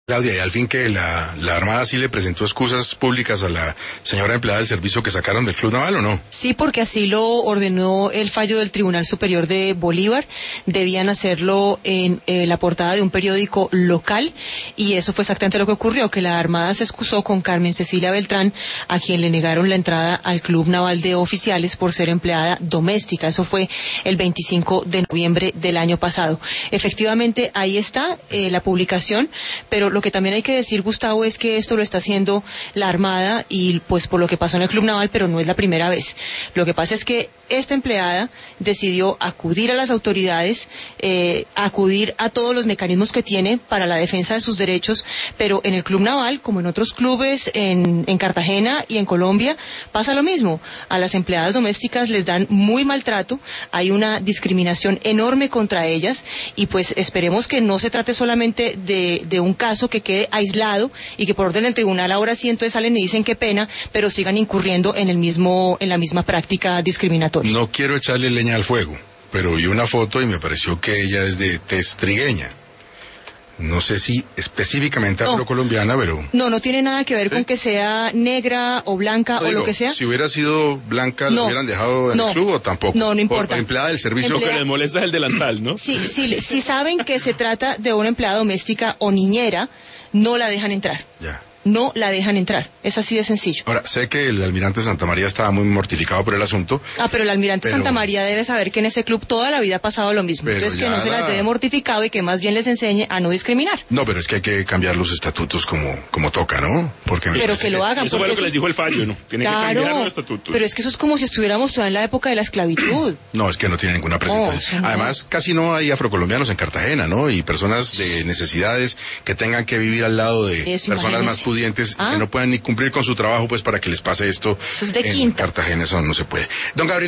Claudia, y al fin que la Armada sí le presentó excusas públicas a la señora empleada del servicio que sacaron del Club Naval, ¿o no? Sí, porque así lo ordenó el fallo del Tribunal Superior de Bolívar. Debían hacerlo en la portada de un periódico local, y eso fue exactamente lo que ocurrió, que la Armada se excusó con Carmen Cecilia Beltrán, a quien le negaron la entrada al Club Naval de Oficiales por ser empleada doméstica. Eso fue el 25 de noviembre del año pasado. Efectivamente, ahí está la publicación, pero lo que también hay que decir, Gustavo, es que esto lo está haciendo la Armada, y pues por lo que pasó en el Club Naval, pero no es la primera vez. Lo que pasa es que esta empleada decidió acudir a las autoridades, acudir a todos los mecanismos que tiene para la defensa de sus derechos, pero en el Club Naval, como en otros clubes en Cartagena y en Colombia, pasa lo mismo. A las empleadas domésticas les dan muy maltrato, hay una discriminación enorme contra ellas, y pues esperemos que no se trate solamente de un caso que quede aislado y que por orden del tribunal ahora sí entonces salen y dicen qué pena, pero sigan incurriendo en la misma práctica discriminatoria. No quiero echarle leña al fuego, pero vi una foto y me pareció que ella es de tez trigueña. No sé si específicamente afrocolombiana, pero... No tiene nada que ver con que sea negra o blanca o lo que sea. Si hubiera sido blanca, ¿la hubieran dejado en el club o tampoco? No importa. O empleada del servicio. Lo que les molesta es el delantal, ¿no? Si saben que se trata de una empleada doméstica o niñera, no la dejan entrar. Ya. No la dejan entrar, es así de sencillo. Ahora, sé que el almirante Santa María estaba muy mortificado por el asunto. Pero el almirante Santa María debe saber que en ese club toda la vida ha pasado lo mismo. Entonces que no se las dé mortificado y que más bien les enseñe a no discriminar. No, pero es que hay que cambiar los estatutos como toca, ¿no? Pero que lo hagan. Eso fue lo que les dijo el fallo, ¿no? Tienen que cambiar los estatutos. Pero es que eso es como si estuviéramos todavía en la época de la esclavitud. No, es que no tiene ninguna presentación. Además, casi no hay afrocolombianos en Cartagena, ¿no? Y personas de necesidades que tengan que vivir al lado de personas más pudientes que no puedan ni cumplir con su trabajo, pues para que les pase esto eso es de en quinta. Cartagena, eso no se puede. Don Gabriel.